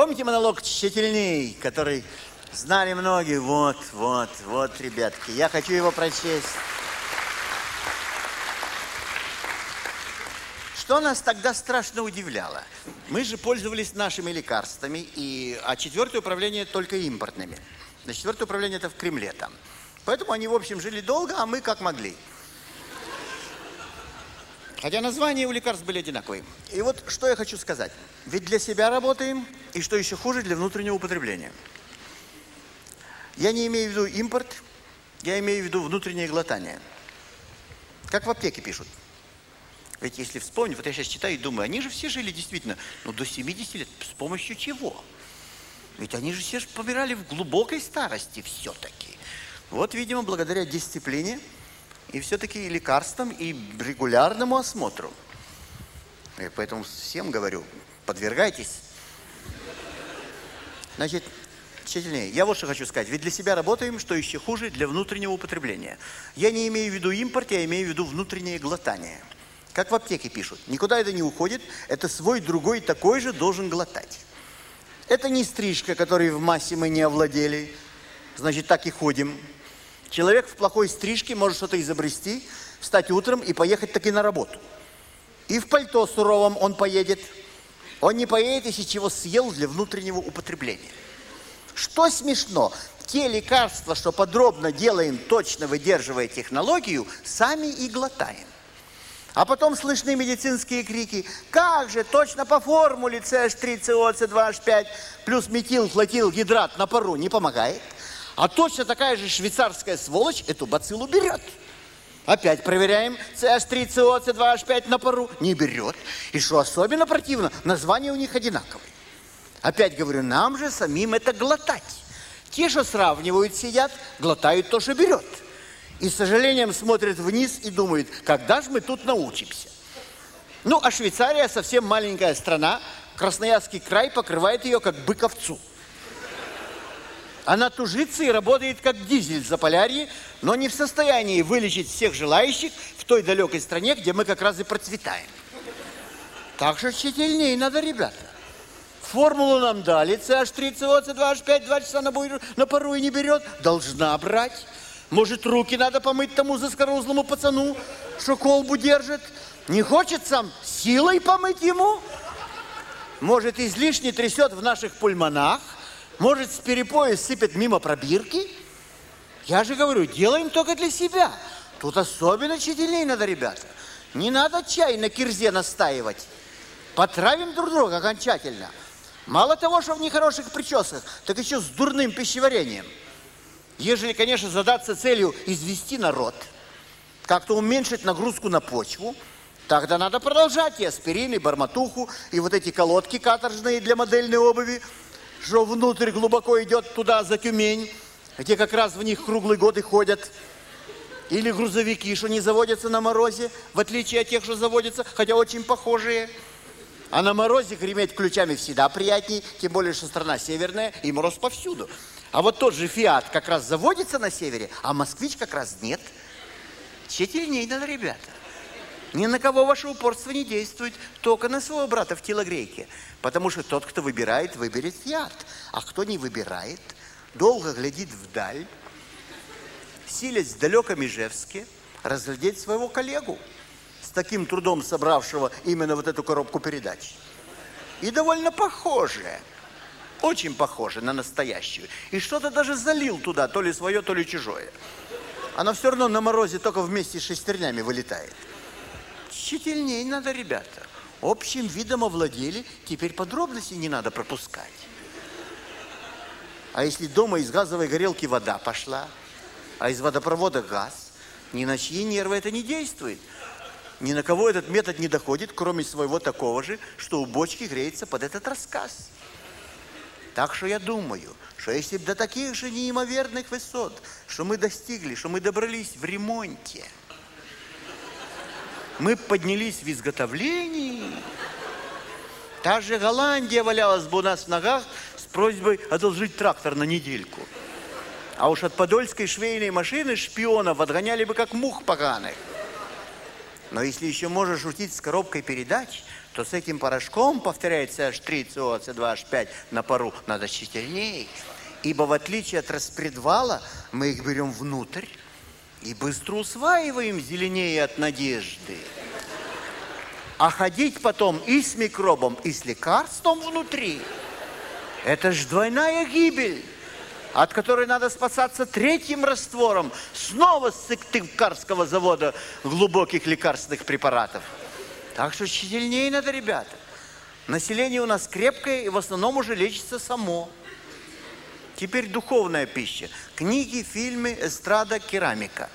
Помните монолог «Тщательней», который знали многие? Вот, ребятки, я хочу его прочесть. Что нас тогда страшно удивляло? Мы же пользовались нашими лекарствами, а четвертое управление только импортными. На четвертое управление это в Кремле там. Поэтому они, в общем, жили долго, а мы как могли. Хотя названия у лекарств были одинаковые. И вот что я хочу сказать. Ведь для себя работаем, и что еще хуже, для внутреннего употребления. Я не имею в виду импорт, я имею в виду внутреннее глотание. Как в аптеке пишут. Ведь если вспомнить, вот я сейчас читаю и думаю, они же все жили действительно, до 70 лет. С помощью чего? Ведь они же все помирали в глубокой старости все-таки. Вот, видимо, благодаря дисциплине и все-таки и лекарствам, и регулярному осмотру. И поэтому всем говорю, подвергайтесь. Значит, тщательнее. Я вот что хочу сказать. Ведь для себя работаем, что еще хуже, для внутреннего употребления. Я не имею в виду импорт, я имею в виду внутреннее глотание. Как в аптеке пишут, никуда это не уходит, это свой другой такой же должен глотать. Это не стрижка, которой в массе мы не овладели, значит, так и ходим. Человек в плохой стрижке может что-то изобрести, встать утром и поехать таки на работу. И в пальто суровом он поедет. Он не поедет, если чего съел для внутреннего употребления. Что смешно, те лекарства, что подробно делаем, точно выдерживая технологию, сами и глотаем. А потом слышны медицинские крики. Как же, точно по формуле CH3, CO, C2H5 плюс метилхлотилгидрат на пару не помогает. А точно такая же швейцарская сволочь эту бациллу берет. Опять проверяем. CH3, CO, C2H5 на пару не берет. И что особенно противно, названия у них одинаковые. Опять говорю, нам же самим это глотать. Те, что сравнивают, сидят, глотают то, что берет. И с сожалением смотрят вниз и думают, когда же мы тут научимся. Ну, а Швейцария совсем маленькая страна. Красноярский край покрывает ее как бык овцу. Она тужится и работает как дизель в Заполярье, но не в состоянии вылечить всех желающих в той далекой стране, где мы как раз и процветаем. Так что тщательнее надо, ребята. Формулу нам дали, CH3, CO, C2H5, 2 часа на пару и не берет. Должна брать. Может, руки надо помыть тому заскорузлому пацану, что колбу держит? Не хочет сам силой помыть ему? Может, излишне трясет в наших пульмонах? Может, с перепоя сыпет мимо пробирки? Я же говорю, делаем только для себя. Тут особенно тщательнее надо, ребята. Не надо чай на кирзе настаивать. Потравим друг друга окончательно. Мало того, что в нехороших прическах, так еще с дурным пищеварением. Ежели, конечно, задаться целью извести народ, как-то уменьшить нагрузку на почву, тогда надо продолжать и аспирин, и барматуху, и вот эти колодки каторжные для модельной обуви, что внутрь глубоко идет туда, за Тюмень, где как раз в них круглый год и ходят. Или грузовики, что не заводятся на морозе, в отличие от тех, что заводятся, хотя очень похожие. А на морозе греметь ключами всегда приятней, тем более, что страна северная, и мороз повсюду. А вот тот же «Фиат» как раз заводится на севере, а «Москвич» как раз нет. Тщательней надо, ребята. Ни на кого ваше упорство не действует, только на своего брата в телогрейке. Потому что тот, кто выбирает, выберет «Фиат». А кто не выбирает, долго глядит вдаль, силясь в далеком Ижевске разглядеть своего коллегу, с таким трудом собравшего именно вот эту коробку передач. И довольно похожая. Очень похоже на настоящую. И что-то даже залил туда, то ли свое, то ли чужое. Оно все равно на морозе только вместе с шестернями вылетает. Тщательней надо, ребята. Общим видом овладели, теперь подробностей не надо пропускать. А если дома из газовой горелки вода пошла, а из водопровода газ, ни на чьи нервы это не действует. Ни на кого этот метод не доходит, кроме своего такого же, что у бочки греется под этот рассказ. Так что я думаю, что если бы до таких же неимоверных высот, что мы достигли, что мы добрались в ремонте, мы поднялись в изготовлении, та же Голландия валялась бы у нас в ногах с просьбой одолжить трактор на недельку. А уж от подольской швейной машины шпионов отгоняли бы как мух поганых. Но если еще можешь шутить с коробкой передач, то с этим порошком, повторяется H3, CO, C2H5 на пару, надо тщательнее. Ибо в отличие от распредвала, мы их берем внутрь и быстро усваиваем зеленее от надежды. А ходить потом и с микробом, и с лекарством внутри, это ж двойная гибель, от которой надо спасаться третьим раствором снова с Сыктывкарского завода глубоких лекарственных препаратов. Так что сильнее надо, ребята. Население у нас крепкое и в основном уже лечится само. Теперь духовная пища. Книги, фильмы, эстрада, керамика.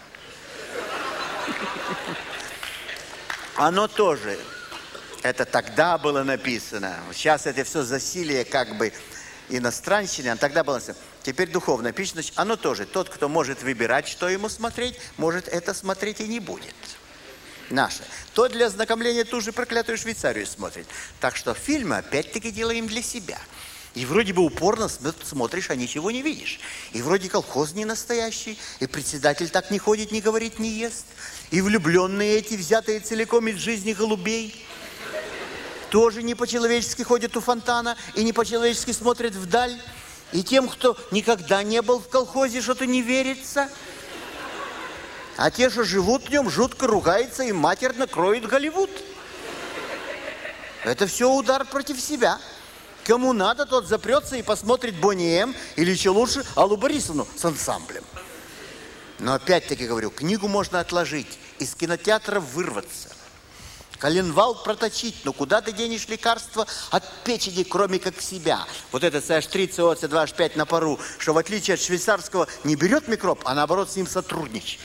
Оно тоже. Это тогда было написано. Сейчас это все засилие как бы иностранщины, а тогда было написано. Теперь духовная пища, значит, оно тоже. Тот, кто может выбирать, что ему смотреть, может это смотреть и не будет. Наше. То для ознакомления ту же проклятую Швейцарию смотрит. Так что фильмы опять-таки делаем для себя. И вроде бы упорно смотришь, а ничего не видишь. И вроде колхоз не настоящий, и председатель так не ходит, не говорит, не ест. И влюбленные эти, взятые целиком из жизни голубей, тоже не по-человечески ходят у фонтана и не по-человечески смотрят вдаль. И тем, кто никогда не был в колхозе, что-то не верится. А те, что живут в нем, жутко ругаются и матерно кроют Голливуд. Это все удар против себя. Кому надо, тот запрется и посмотрит Бонни М. или еще лучше Аллу Борисовну с ансамблем. Но опять-таки говорю, книгу можно отложить, из кинотеатра вырваться. Коленвал проточить, но куда ты денешь лекарства от печени, кроме как себя? Вот это CH3, CO, C2H5 на пару, что в отличие от швейцарского не берет микроб, а наоборот с ним сотрудничает.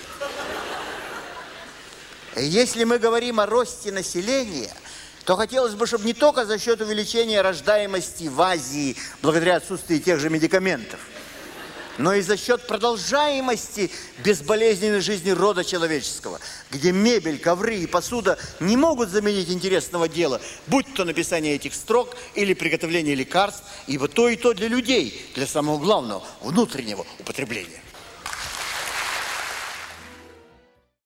И если мы говорим о росте населения, то хотелось бы, чтобы не только за счет увеличения рождаемости в Азии, благодаря отсутствию тех же медикаментов, но и за счет продолжаемости безболезненной жизни рода человеческого, где мебель, ковры и посуда не могут заменить интересного дела, будь то написание этих строк или приготовление лекарств, ибо то и то для людей, для самого главного, внутреннего употребления.